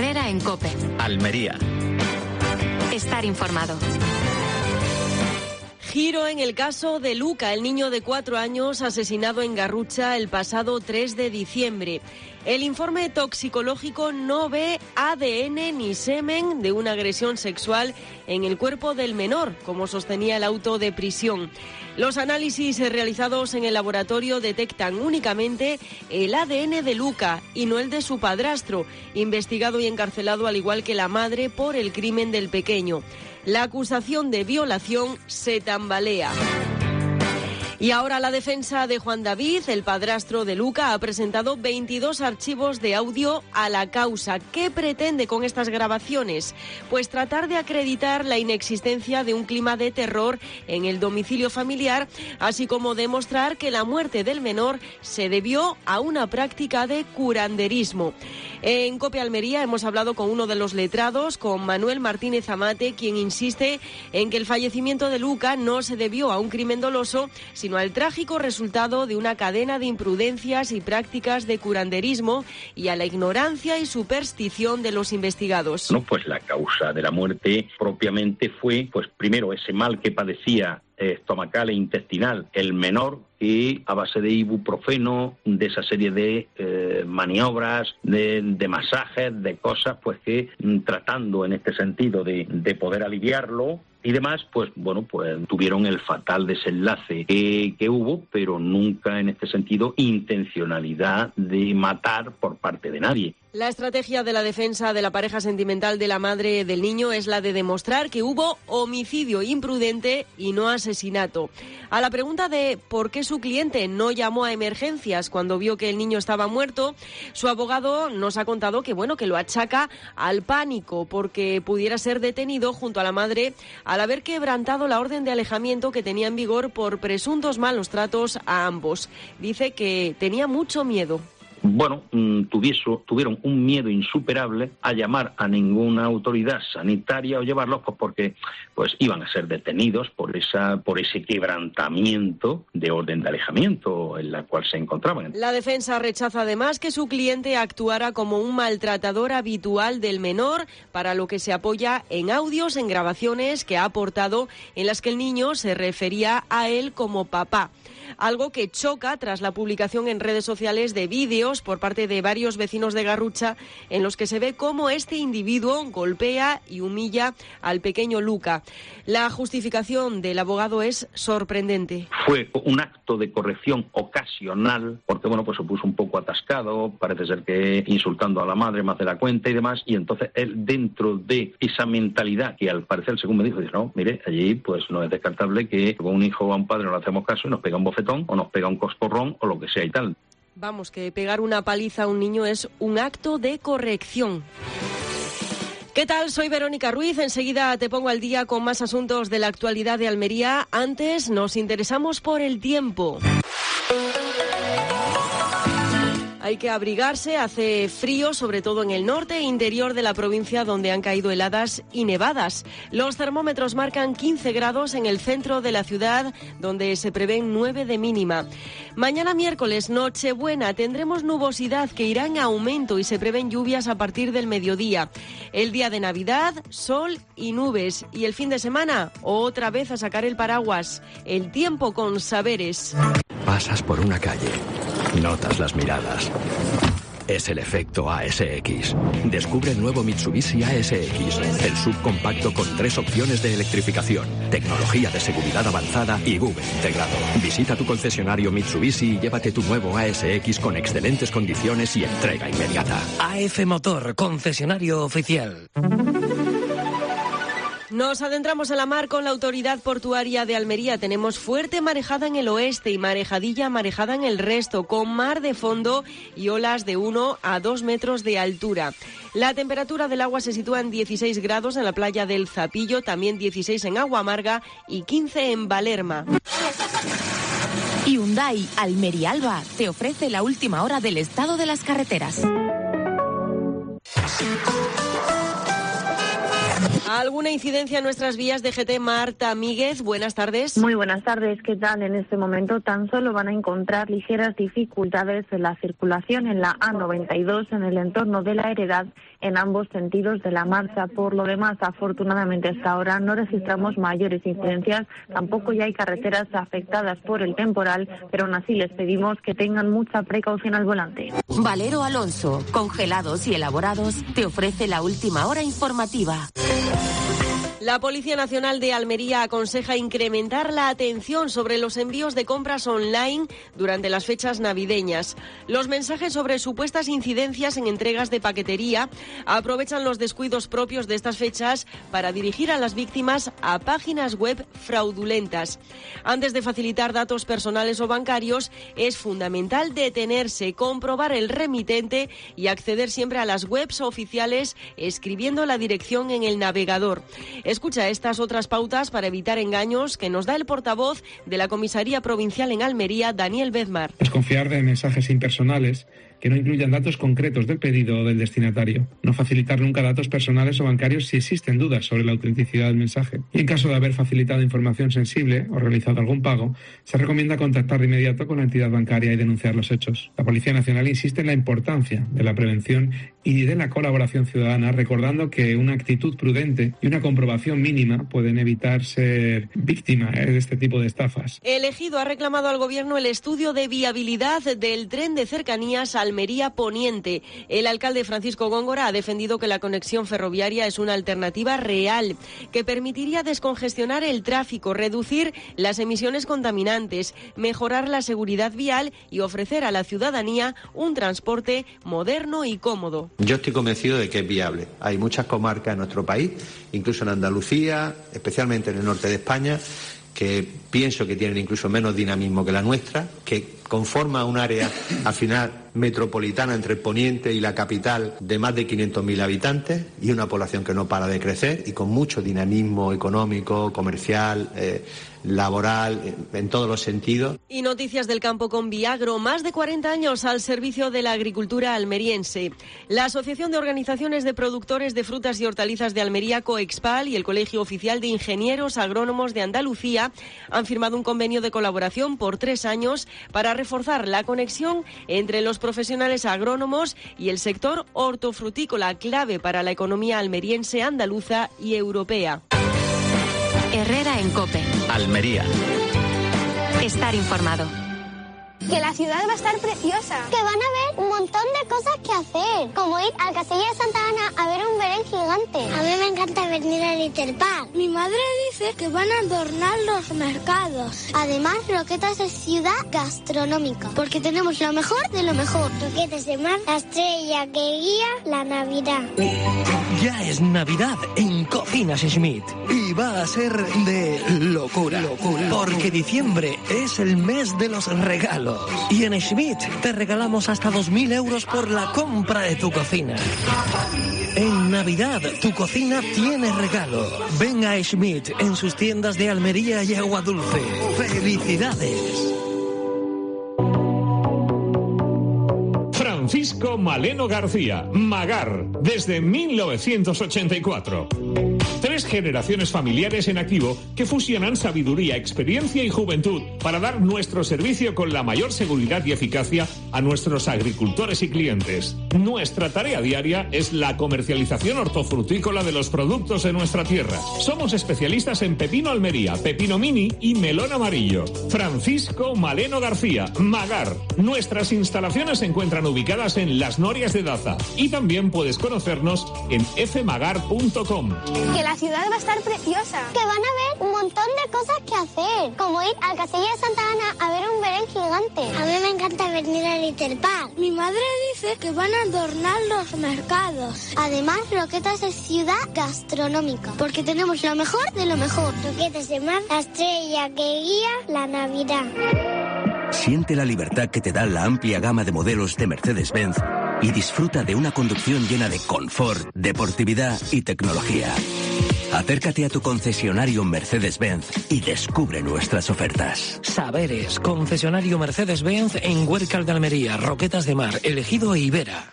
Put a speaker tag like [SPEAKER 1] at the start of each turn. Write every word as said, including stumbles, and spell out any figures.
[SPEAKER 1] Herrera en COPE.
[SPEAKER 2] Almería.
[SPEAKER 1] Estar informado.
[SPEAKER 3] Giro en el caso de Luca, el niño de cuatro años asesinado en Garrucha el pasado tres de diciembre. El informe toxicológico no ve A D N ni semen de una agresión sexual en el cuerpo del menor, como sostenía el auto de prisión. Los análisis realizados en el laboratorio detectan únicamente el A D N de Luca y no el de su padrastro, investigado y encarcelado al igual que la madre por el crimen del pequeño. La acusación de violación se tambalea. Y ahora la defensa de Juan David, el padrastro de Luca, ha presentado veintidós archivos de audio a la causa. ¿Qué pretende con estas grabaciones? Pues tratar de acreditar la inexistencia de un clima de terror en el domicilio familiar, así como demostrar que la muerte del menor se debió a una práctica de curanderismo. En COPE Almería hemos hablado con uno de los letrados, con Manuel Martínez Amate, quien insiste en que el fallecimiento de Luca no se debió a un crimen doloso, sino al trágico resultado de una cadena de imprudencias y prácticas de curanderismo y a la ignorancia y superstición de los investigados.
[SPEAKER 4] No, pues la causa de la muerte propiamente fue, pues primero, ese mal que padecía estomacal e intestinal el menor, y a base de ibuprofeno, de esa serie de eh, maniobras, de, de masajes, de cosas, pues que tratando en este sentido de, de poder aliviarlo y demás, pues bueno, pues tuvieron el fatal desenlace que, que hubo, pero nunca en este sentido intencionalidad de matar por parte de nadie.
[SPEAKER 3] La estrategia de la defensa de la pareja sentimental de la madre del niño es la de demostrar que hubo homicidio imprudente y no asesinato. A la pregunta de por qué su cliente no llamó a emergencias cuando vio que el niño estaba muerto, su abogado nos ha contado que bueno, que lo achaca al pánico porque pudiera ser detenido junto a la madre al haber quebrantado la orden de alejamiento que tenía en vigor por presuntos malos tratos a ambos. Dice que tenía mucho miedo.
[SPEAKER 4] Bueno, tuvieso, tuvieron un miedo insuperable a llamar a ninguna autoridad sanitaria o llevarlos, pues porque pues iban a ser detenidos por esa por ese quebrantamiento de orden de alejamiento en la cual se encontraban.
[SPEAKER 3] La defensa rechaza además que su cliente actuara como un maltratador habitual del menor, para lo que se apoya en audios, en grabaciones que ha aportado en las que el niño se refería a él como papá. Algo que choca tras la publicación en redes sociales de vídeos por parte de varios vecinos de Garrucha en los que se ve cómo este individuo golpea y humilla al pequeño Luca. La justificación del abogado es sorprendente.
[SPEAKER 4] Fue un acto de corrección ocasional, porque bueno, pues se puso un poco atascado, parece ser que insultando a la madre más de la cuenta y demás, y entonces él, dentro de esa mentalidad que al parecer, según me dijo, dice, no, mire, allí pues no es descartable que con un hijo o a un padre no le hacemos caso y nos pega un bofetón o nos pega un coscorrón o lo que sea y tal.
[SPEAKER 3] Vamos, que pegar una paliza a un niño es un acto de corrección. ¿Qué tal? Soy Verónica Ruiz. Enseguida te pongo al día con más asuntos de la actualidad de Almería. Antes nos interesamos por el tiempo. Hay que abrigarse, hace frío, sobre todo en el norte e interior de la provincia, donde han caído heladas y nevadas. Los termómetros marcan quince grados en el centro de la ciudad, donde se prevén nueve de mínima. Mañana miércoles, Nochebuena, tendremos nubosidad que irá en aumento y se prevén lluvias a partir del mediodía. El día de Navidad, sol y nubes. Y el fin de semana, otra vez a sacar el paraguas. El tiempo con Saberes.
[SPEAKER 5] Pasas por una calle. Notas las miradas. Es el efecto A S X. Descubre el nuevo Mitsubishi A S X, el subcompacto con tres opciones de electrificación, tecnología de seguridad avanzada y Google integrado. Visita tu concesionario Mitsubishi y llévate tu nuevo A S X con excelentes condiciones y entrega inmediata.
[SPEAKER 6] A F Motor, concesionario oficial.
[SPEAKER 3] Nos adentramos en la mar con la Autoridad Portuaria de Almería. Tenemos fuerte marejada en el oeste y marejadilla marejada en el resto, con mar de fondo y olas de uno a dos metros de altura. La temperatura del agua se sitúa en dieciséis grados en la playa del Zapillo, también dieciséis en Agua Amarga y quince en Valerma.
[SPEAKER 7] Hyundai Almería Alba te ofrece la última hora del estado de las carreteras.
[SPEAKER 3] ¿Alguna incidencia en nuestras vías de G T? Marta Míguez, buenas tardes.
[SPEAKER 2] Muy buenas tardes, ¿qué tal? En este momento tan solo van a encontrar ligeras dificultades en la circulación en la A noventa y dos en el entorno de La Heredad en ambos sentidos de la marcha. Por lo demás, afortunadamente hasta ahora no registramos mayores incidencias, tampoco ya hay carreteras afectadas por el temporal, pero aún así les pedimos que tengan mucha precaución al volante.
[SPEAKER 7] Valero Alonso, congelados y elaborados, te ofrece la última hora informativa.
[SPEAKER 3] La Policía Nacional de Almería aconseja incrementar la atención sobre los envíos de compras online durante las fechas navideñas. Los mensajes sobre supuestas incidencias en entregas de paquetería aprovechan los descuidos propios de estas fechas para dirigir a las víctimas a páginas web fraudulentas. Antes de facilitar datos personales o bancarios, es fundamental detenerse, comprobar el remitente y acceder siempre a las webs oficiales escribiendo la dirección en el navegador. Escucha estas otras pautas para evitar engaños que nos da el portavoz de la Comisaría Provincial en Almería, Daniel Bezmar.
[SPEAKER 8] Desconfiar de mensajes impersonales que no incluyan datos concretos del pedido o del destinatario. No facilitar nunca datos personales o bancarios si existen dudas sobre la autenticidad del mensaje. Y en caso de haber facilitado información sensible o realizado algún pago, se recomienda contactar de inmediato con la entidad bancaria y denunciar los hechos. La Policía Nacional insiste en la importancia de la prevención y de la colaboración ciudadana, recordando que una actitud prudente y una comprobación mínima pueden evitar ser víctima de este tipo de estafas.
[SPEAKER 3] El Ejido ha reclamado al Gobierno el estudio de viabilidad del tren de cercanías Almería Poniente. El alcalde Francisco Góngora ha defendido que la conexión ferroviaria es una alternativa real que permitiría descongestionar el tráfico, reducir las emisiones contaminantes, mejorar la seguridad vial y ofrecer a la ciudadanía un transporte moderno y cómodo.
[SPEAKER 9] Yo estoy convencido de que es viable. Hay muchas comarcas en nuestro país, incluso en Andalucía, especialmente en el norte de España, que pienso que tienen incluso menos dinamismo que la nuestra, que conforma un área al final metropolitana entre el poniente y la capital de más de quinientos mil habitantes y una población que no para de crecer y con mucho dinamismo económico, comercial, eh, laboral, en todos los sentidos.
[SPEAKER 3] Y noticias del campo con Viagro, más de cuarenta años al servicio de la agricultura almeriense. La Asociación de Organizaciones de Productores de Frutas y Hortalizas de Almería, Coexpal, y el Colegio Oficial de Ingenieros Agrónomos de Andalucía han firmado un convenio de colaboración por tres años para reforzar la conexión entre los profesionales agrónomos y el sector hortofrutícola, clave para la economía almeriense, andaluza y europea.
[SPEAKER 1] Herrera en COPE.
[SPEAKER 5] Almería.
[SPEAKER 1] Estar informado.
[SPEAKER 10] Que la ciudad va a estar preciosa.
[SPEAKER 11] Que van a haber un montón de cosas que hacer. Como ir al Castillo de Santa Ana a ver un Belén gigante. A mí me encanta venir al Little Park.
[SPEAKER 10] Mi madre dice que van a adornar los mercados.
[SPEAKER 11] Además, Roquetas es ciudad gastronómica. Porque tenemos lo mejor de lo mejor. Roquetas de mar, la estrella que guía la Navidad.
[SPEAKER 6] Ya es Navidad en Cocinas Schmidt. Y va a ser de locura. locura. Porque diciembre es el mes de los regalos. Y en Schmidt te regalamos hasta dos mil euros por la compra de tu cocina. En Navidad, tu cocina tiene regalo. Ven a Schmidt en sus tiendas de Almería y Agua Dulce. ¡Felicidades!
[SPEAKER 12] Francisco Maleno García, Magar, desde mil novecientos ochenta y cuatro. Tres generaciones familiares en activo que fusionan sabiduría, experiencia y juventud para dar nuestro servicio con la mayor seguridad y eficacia a nuestros agricultores y clientes. Nuestra tarea diaria es la comercialización hortofrutícola de los productos de nuestra tierra. Somos especialistas en pepino Almería, pepino mini y melón amarillo. Francisco Maleno García, Magar. Nuestras instalaciones se encuentran ubicadas en Las Norias de Daza y también puedes conocernos en f magar punto com.
[SPEAKER 10] Que la ciudad va a estar preciosa.
[SPEAKER 11] Que van a haber un montón de cosas que hacer. Como ir al Castillo de Santa Ana a ver un Belén gigante. A mí me encanta venir al Little Park.
[SPEAKER 10] Mi madre dice que van a adornar los mercados.
[SPEAKER 11] Además, Roquetas es ciudad gastronómica. Porque tenemos lo mejor de lo mejor. Roquetas de mar, la estrella que guía la Navidad.
[SPEAKER 13] Siente la libertad que te da la amplia gama de modelos de Mercedes-Benz y disfruta de una conducción llena de confort, deportividad y tecnología. Acércate a tu concesionario Mercedes-Benz y descubre nuestras ofertas.
[SPEAKER 6] Saberes, concesionario Mercedes-Benz en Huércal de Almería, Roquetas de Mar, El Ejido e Ibera.